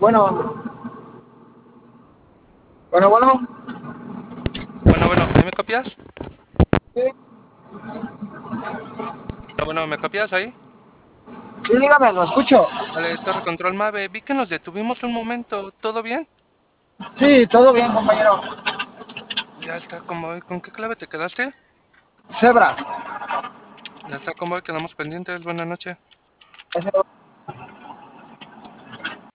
Bueno, bueno. Bueno, ¿ahí me copias? Sí, Bueno, ¿me copias ahí? sí, dígame, lo escucho. Vale, Torre Control Mave, vi que nos detuvimos un momento, ¿todo bien? Sí, todo bien, compañero. Ya está, como, ¿con qué clave te quedaste? Zebra. Ya está, como quedamos pendientes, buena noche. Ese-